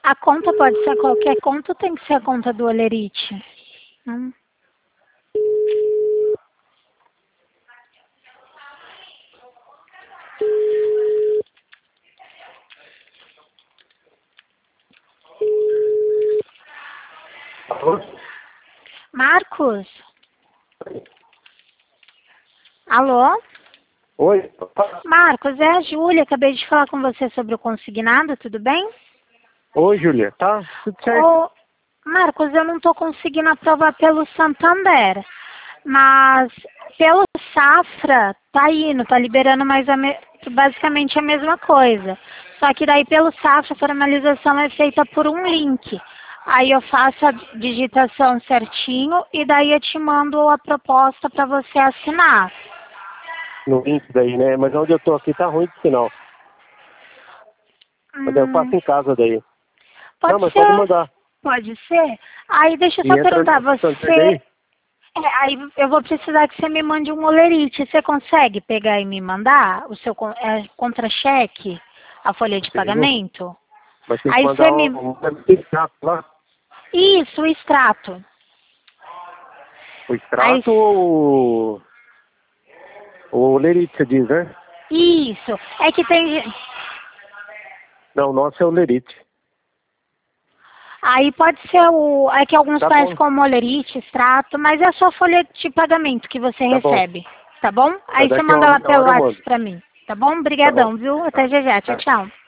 A conta pode ser qualquer conta ou tem que ser a conta do Olerite? Alô? Marcos? Alô? Oi? Marcos, é a Júlia. Acabei de falar com você sobre o consignado, tudo bem? Oi, Júlia. Tá tudo certo? Ô, Marcos, eu não estou conseguindo aprovar pelo Santander, mas pelo Safra tá indo, tá liberando basicamente a mesma coisa. Só que daí pelo Safra a formalização é feita por um link. Aí eu faço a digitação certinho e daí eu te mando a proposta para você assinar. No link daí, né? Mas onde eu tô aqui tá ruim de sinal. Mas daí eu passo em casa daí. Pode Não, mas ser. pode mandar. Pode ser? Aí deixa eu E só entra perguntar, no Santander daí? você... aí eu vou precisar que você me mande um Olerite. Você consegue pegar e me mandar o seu contra-cheque, a folha de Consigo. pagamento? Mas tem que Aí você mandar me... um extrato lá. Isso, o extrato. O Aí... extrato ou o lerite, você diz, né? Isso. É que tem... Não, o nosso é o lerite. Aí pode ser o... É que alguns Tá conhecem bom, como Olerite, extrato, mas é só a folha de pagamento que você tá bom. recebe. Tá bom? Tá, Aí você daqui a manda lá uma pelo hora eu WhatsApp mando. pra mim. Tá bom? Tá bom. Obrigadão, viu? Até já já. Tchau, Tá. tchau.